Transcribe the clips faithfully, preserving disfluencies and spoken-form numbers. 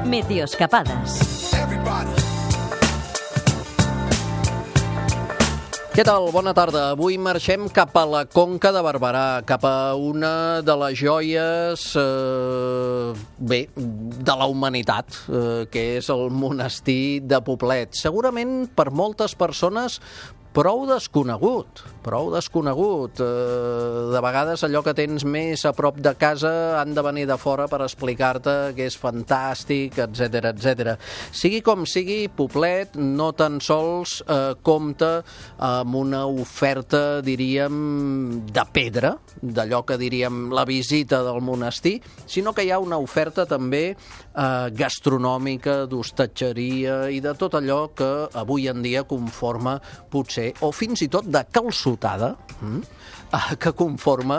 Meteoscapades. Què tal? Bona tarda. Avui marxem cap a la Conca de Barberà, cap a una de les joies eh, bé, de la humanitat, eh, que és el monestir de Poblet. Segurament per moltes persones prou desconegut, prou desconegut. Eh, de vegades allò que tens més a prop de casa han de venir de fora per explicar-te que és fantàstic, etcètera, etcètera. Sigui com sigui, Poblet no tan sols eh, compta amb una oferta, diríem, de pedra, d'allò que diríem la visita del monestir, sinó que hi ha una oferta també eh, gastronòmica, d'hostatgeria i de tot allò que avui en dia conforma potser o fins i tot de calçotada, eh, que conforma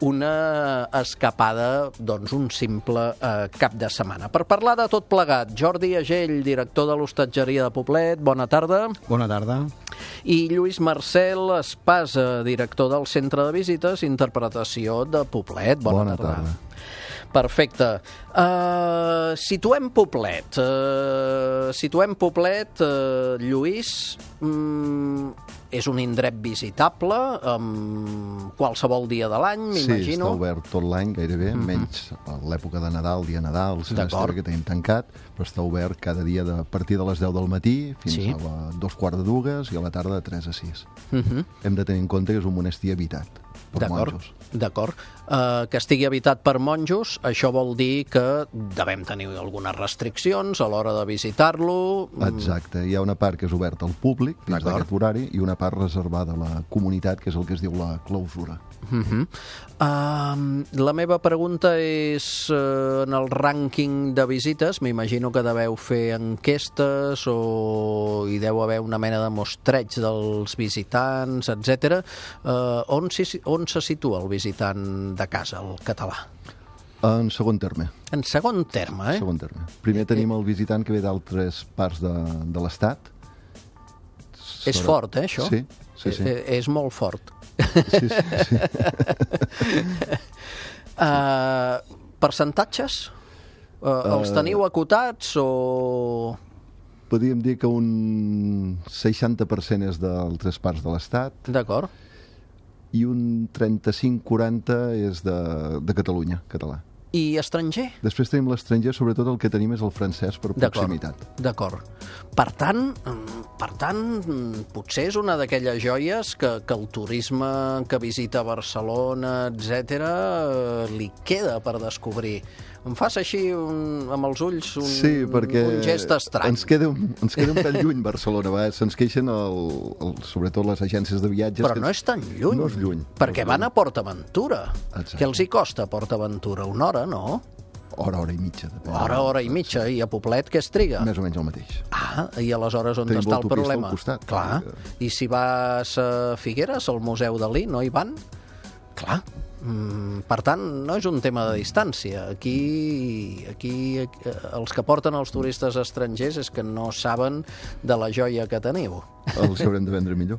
una escapada, doncs un simple eh, cap de setmana. Per parlar de tot plegat, Jordi Agell, director de l'hostatgeria de Poblet, bona tarda. Bona tarda. I Lluís Marcel Espasa, director del Centre de Visites i Interpretació de Poblet, bona, bona tarda. tarda. Perfecte. Uh, situem Poblet. Uh, situem Poblet, uh, Lluís, um, és un indret visitable um, qualsevol dia de l'any, m'imagino. Sí, està obert tot l'any gairebé, mm -hmm. menys a l'època de Nadal, dia Nadal, el semestre que tenim tancat, però està obert cada dia de, a partir de les deu del matí fins sí. a la dos quarts de dues i a la tarda de tres a sis. Mm -hmm. Hem de tenir en compte que és un monestir habitat per monjos. D'acord. Uh, que estigui habitat per monjos, això vol dir que devem tenir algunes restriccions a l'hora de visitar-lo. Exacte. Hi ha una part que és oberta al públic, dins d'aquest horari, i una part reservada a la comunitat, que és el que es diu la clausura. Uh -huh. uh, la meva pregunta és, uh, en el rànquing de visites, m'imagino que deveu fer enquestes o hi deu haver una mena de mostreig dels visitants, etcètera. Uh, on, si, on se situa el visitant de casa, el català? En segon terme. En segon terme, eh? Segon terme. Primer eh, tenim el visitant que ve d'altres parts de, de l'Estat. És Sora... fort, eh, això? Sí, sí, sí. Eh, és molt fort. Sí, sí, sí. uh, percentatges? Uh, els teniu acotats o...? Podríem dir que un seixanta per cent és d'altres parts de l'Estat. D'acord. I un trenta-cinc quaranta és de, de Catalunya, català. I estranger? Després tenim l'estranger, sobretot el que tenim és el francès per proximitat. D'acord. Per tant, per tant, potser és una d'aquelles joies que, que el turisme que visita Barcelona, etcètera, li queda per descobrir. Em fas així, un, amb els ulls, un, sí, un gest estrany. Ens queda, un, ens queda un tan lluny Barcelona, va? Se'ns queixen el, el, sobretot les agències de viatges. Però que no és tan lluny. No és lluny. Perquè no van a PortAventura. Exacte. Què els hi costa PortAventura? Una hora, no? Hora, hora i mitja. Hora, hora i mitja. I a Poblet què es triga? Més o menys el mateix. Ah, i aleshores on Tenim està el problema? Al costat. Clar. I si vas a Figueres, al Museu Dalí, no hi van? Clar. Mm, per tant, no és un tema de distància. Aquí, aquí els que porten els turistes estrangers és que no saben de la joia que teniu. Els haurem de vendre millor.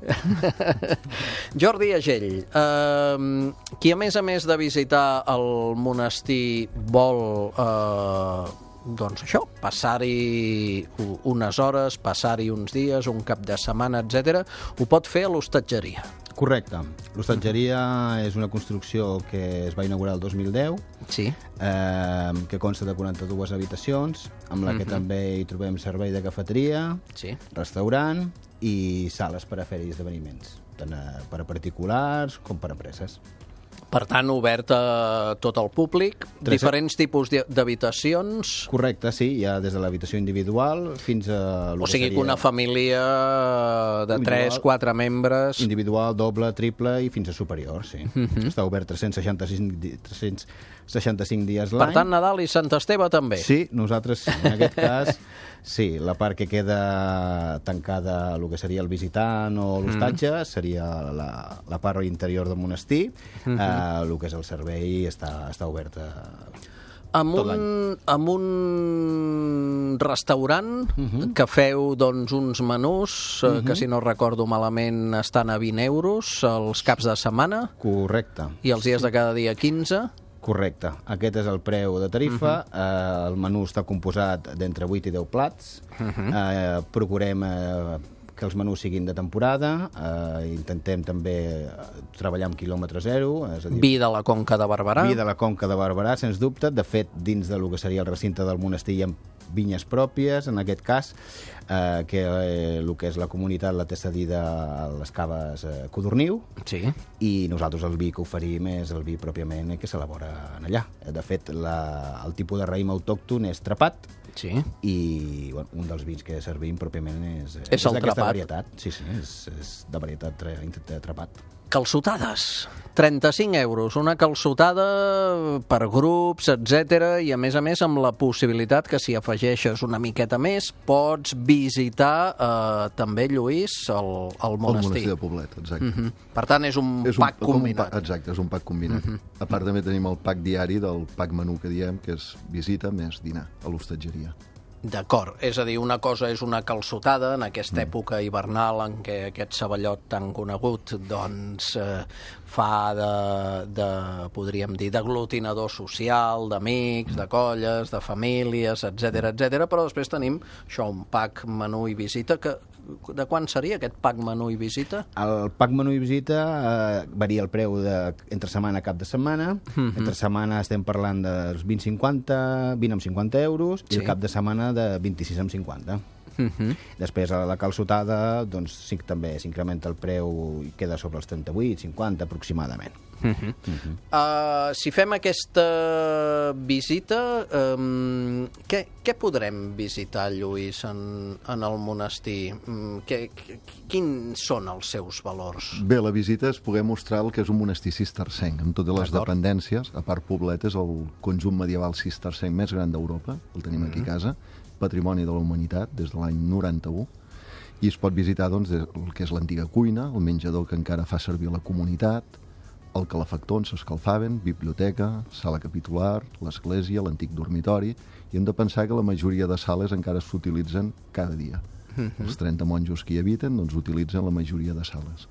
Jordi Agell, eh, qui a més a més de visitar el monestir vol... Eh, doncs això, passar-hi unes hores, passar-hi uns dies, un cap de setmana, etcètera, ho pot fer a l'hostatgeria. Correcte. L'hostatgeria és una construcció que es va inaugurar el dos mil deu, sí. eh, que consta de quaranta-dues habitacions, amb la que uh-huh. també hi trobem servei de cafeteria, sí. restaurant i sales per a fer-hi esdeveniments, tant per a particulars com per a empreses. Per tant, obert a tot el públic, Tres... diferents tipus d'habitacions... Correcte, sí, hi ha des de l'habitació individual fins a... O sigui que una família de tres, quatre membres... Individual, doble, triple i fins a superior, sí. Uh-huh. Està obert tres-cents seixanta-cinc, tres-cents seixanta-cinc dies l'any. Per tant, Nadal i Sant Esteve també. Sí, nosaltres, en aquest cas, sí, la part que queda tancada, el que seria el visitant o l'hostatge, mm. seria la, la part interior del monestir, mm-hmm. eh, el que és el servei està, està obert a... Amb un, amb un restaurant uh-huh. que feu doncs, uns menús uh-huh. que, si no recordo malament, estan a vint euros els caps de setmana. Correcte. I els dies de cada dia quinze. Correcte. Aquest és el preu de tarifa. Uh -huh. eh, el menú està composat d'entre vuit i deu plats. Uh -huh. eh, procurem eh, que els menús siguin de temporada. Eh, intentem també treballar amb quilòmetre zero. És a dir, vi de la Conca de Barberà. Vi de la Conca de Barberà, sens dubte. De fet, dins del que seria el recinte del monestir hi ha vinyes pròpies, en aquest cas, eh, que eh, el que és la comunitat la té cedida a les caves eh, Codorniu, sí. I nosaltres el vi que oferim és el vi pròpiament que s'elabora allà. De fet, la, el tipus de raïm autòcton és trapat, sí. I bueno, un dels vins que servim pròpiament és, és, és el d'aquesta trapat. varietat. Sí, sí, és, és de varietat tra, trapat. Calçotades, trenta-cinc euros, una calçotada per grups, etcètera, i a més a més amb la possibilitat que si afegeixes una miqueta més pots visitar eh, també, Lluís, el, el monestir. El monestir de Poblet, exacte. Uh-huh. Per tant, és un és pack un, combinat. Un pack, exacte, és un pack combinat. Uh-huh. A part també tenim el pack diari del pack menú que diem, que és visita més dinar a l'hostatgeria. D'acord, és a dir, una cosa és una calçotada en aquesta mm. època hivernal en què aquest ceballot tan conegut doncs eh, fa de, de, podríem dir, d'aglutinador social, d'amics, de colles, de famílies, etcètera, etcètera, però després tenim això, un pack menú i visita, que de quan seria aquest pack menú i visita? El pack menú i visita eh, varia el preu de, entre setmana a cap de setmana. Mm-hmm. Entre setmana estem parlant dels vint cinquanta, vint amb cinquanta euros, sí. I el cap de setmana de vint-i-sis amb cinquanta. Uh-huh. Després a la calçotada doncs, sí, també s'incrementa el preu i queda sobre els trenta-vuit, cinquanta aproximadament. Uh-huh. Uh-huh. Uh, si fem aquesta visita, um, què, què podrem visitar, Lluís, en, en el monestir? Um, que, que, quins són els seus valors? Bé, la visita és poder mostrar el que és un monestir cistercenc, amb totes les dependències. A part, Poblet és el conjunt medieval cistercenc més gran d'Europa, el tenim uh-huh. aquí a casa, Patrimoni de la Humanitat des de l'any noranta-u, i es pot visitar doncs, el que és l'antiga cuina, el menjador que encara fa servir la comunitat, el calefactor on s'escalfaven, biblioteca, sala capitular, l'església, l'antic dormitori, i hem de pensar que la majoria de sales encara s'utilitzen cada dia. Uh-huh. Els trenta monjos que hi habiten doncs, utilitzen la majoria de sales.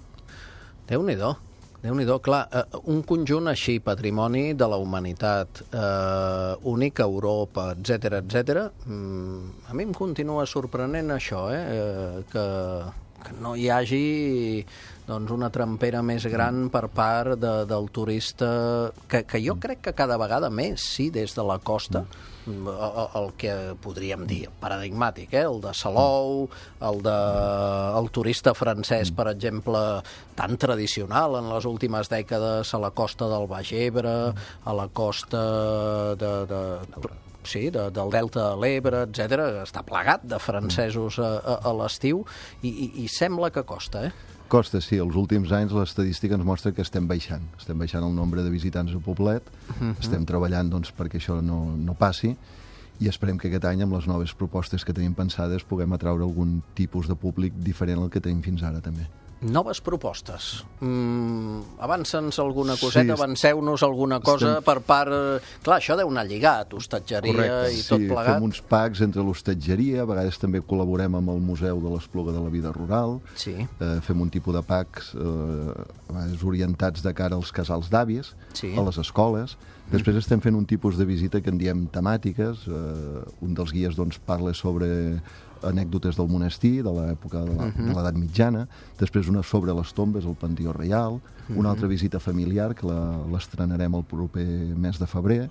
Déu-n'hi-do. Déu-n'hi-do, clar, eh, un conjunt així, patrimoni de la humanitat, eh, únic a Europa, etcètera, etcètera, mm, a mi em continua sorprenent això, eh, eh que, que no hi hagi doncs, una trampera més gran per part de, del turista, que, que jo crec que cada vegada més, sí, des de la costa, el, el que podríem dir paradigmàtic, eh? El de Salou, el de el turista francès, per exemple, tan tradicional en les últimes dècades a la costa del Baix Ebre, a la costa de... de sí, de, del Delta de l'Ebre, etcètera, està plegat de francesos a, a, a l'estiu i, i, i sembla que costa, eh? Costa, sí. Els últims anys l'estadística ens mostra que estem baixant. Estem baixant el nombre de visitants a Poblet, uh-huh. estem treballant doncs, perquè això no, no passi, i esperem que aquest any, amb les noves propostes que tenim pensades, puguem atraure algun tipus de públic diferent al que tenim fins ara, també. Noves propostes. Mm, avança'ns alguna coseta, sí, avanceu-nos alguna cosa estem... per part... Clar, això deu anar lligat, hostatgeria. Correcte. I tot sí, plegat. Fem uns packs entre l'hostatgeria, a vegades també col·laborem amb el Museu de l'Espluga de la Vida Rural, sí. eh, fem un tipus de packs eh, a vegades orientats de cara als casals d'avis, sí. a les escoles. Després mm. estem fent un tipus de visita que en diem temàtiques. Eh, un dels guies doncs, parla sobre anècdotes del monestir, de l'època de l'edat uh-huh. mitjana, després una sobre les tombes, el Panteó Reial, uh-huh. una altra visita familiar, que l'estrenarem el proper mes de febrer.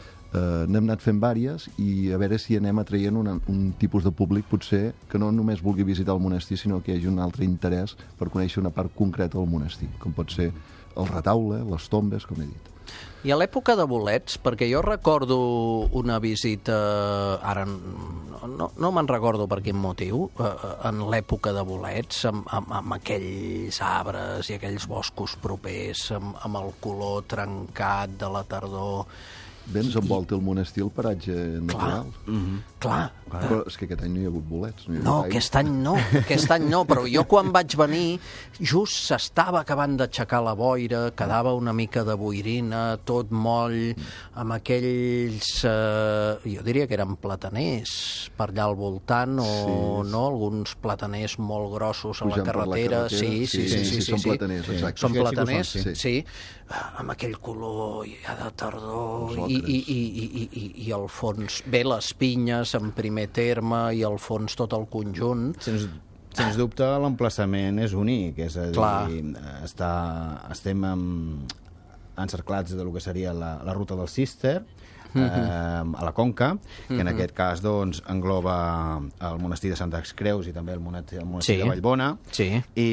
Uh, n'hem anat fent vàries i a veure si anem atraient una, un tipus de públic potser que no només vulgui visitar el monestir, sinó que hi hagi un altre interès per conèixer una part concreta del monestir, com pot ser el retaule, les tombes, com he dit. I a l'època de bolets, perquè jo recordo una visita, ara no, no me'n recordo per quin motiu, en l'època de bolets, amb, amb, amb aquells arbres i aquells boscos propers, amb, amb el color trencat de la tardor, Bé, ens envolta el monestir el paratge natural. Mm-hmm. Clar. Però és que aquest any no hi ha hagut bolets. No, no aquest any no, aquest any no, però jo quan vaig venir just s'estava acabant d'aixecar la boira, quedava una mica de boirina, tot moll, amb aquells, eh, jo diria que eren plataners per allà al voltant, o sí, no, alguns plataners molt grossos a la carretera. La carretera. Sí, sí, sí, sí, sí, sí, són sí. plataners, exacte. Són plataners, sí, sí. sí, amb aquell color ja de tardor, i, i, i, i, i, i al fons, bé, les pinyes en primer terme, i al fons tot el conjunt. Sens, sens dubte l'emplaçament és únic, és a dir, està, estem amb, encerclats de lo que seria la, la ruta del Cister, eh, a la Conca, que en aquest cas doncs, engloba el monestir de Santa Creus i també el monestir, el monestir sí. de Vallbona. Sí.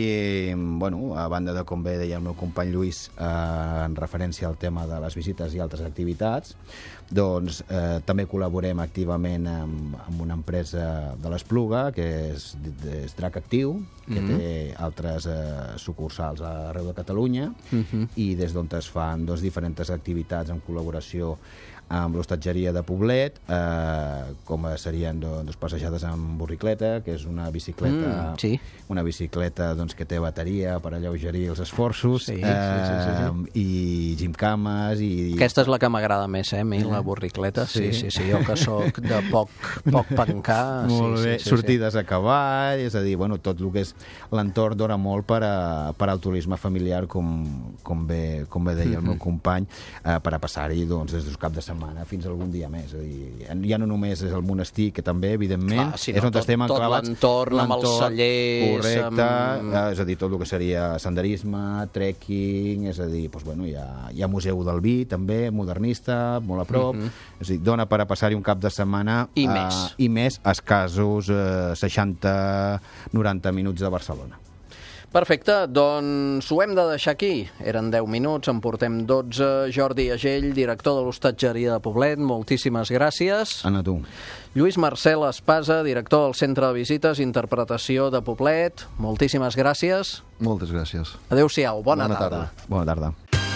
I, bueno, a banda de, com bé deia el meu company Lluís, eh, en referència al tema de les visites i altres activitats, doncs eh, també col·laborem activament amb, amb una empresa de l'Espluga, que és, és Drac Actiu, que mm-hmm. té altres eh, sucursals arreu de Catalunya, mm-hmm. i des d'on es fan doncs, diferents activitats en col·laboració amb l'hostatgeria de Poblet, eh, com serien doncs, passejades amb burricleta, que és una bicicleta, mm, sí. una bicicleta doncs, que té bateria per alleugerir els esforços, sí, eh, sí, sí, sí, sí. i gimcames. I... Aquesta és la que m'agrada més, eh, a mi, la burricleta. Sí, sí, sí, sí, jo que sóc de poc, poc pencar. Molt sí, bé, sí, sí, sortides sí. a cavall, és a dir, bueno, tot el que és l'entorn dona molt per, a, per al turisme familiar, com, com, bé, com bé deia el meu company, eh, per a passar-hi doncs, des del cap de setmana fins algun dia més. És a dir, ja no només és el monestir, que també, evidentment, clar, és on tot, estem enclavats. Tot l'entorn, amb els cellers... Correcte, amb... eh, és a dir, tot el que seria senderisme, trekking, és a dir, doncs, bueno, hi, ha, hi ha Museu del Vi, també, modernista, molt a prop, mm-hmm. és a dir, dona per a passar-hi un cap de setmana i eh, més, i més escassos eh, seixanta noranta minuts de Barcelona. Perfecte, doncs ho hem de deixar aquí. Eren deu minuts, en portem dotze. Jordi Agell, director de l'Hostatgeria de Poblet, moltíssimes gràcies. Anna, tu. Lluís Marcel Espasa, director del Centre de Visites i Interpretació de Poblet, moltíssimes gràcies. Moltes gràcies. Adéu-siau, bona, bona tarda. tarda. Bona tarda.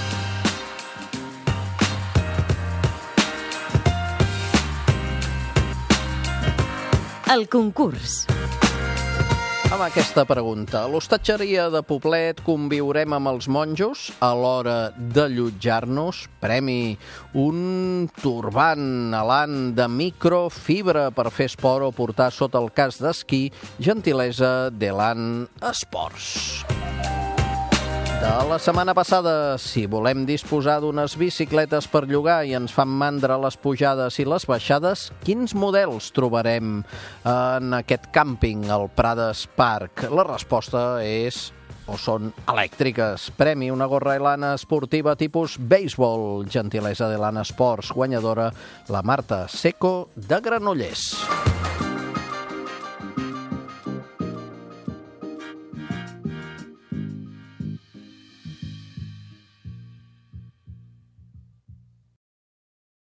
El concurs. Amb aquesta pregunta, a l'Hostatgeria de Poblet conviurem amb els monjos a l'hora d'allotjar-nos? Premi un turbant alant de microfibra per fer esport o portar sota el casc d'esquí, gentilesa d'Elan Esports. De la setmana passada, si volem disposar d'unes bicicletes per llogar i ens fan mandra les pujades i les baixades, quins models trobarem en aquest càmping al Prades Park? La resposta és o són elèctriques. Premi una gorra Elana esportiva tipus béisbol, gentilesa d'Elana Esports, guanyadora la Marta Seco de Granollers.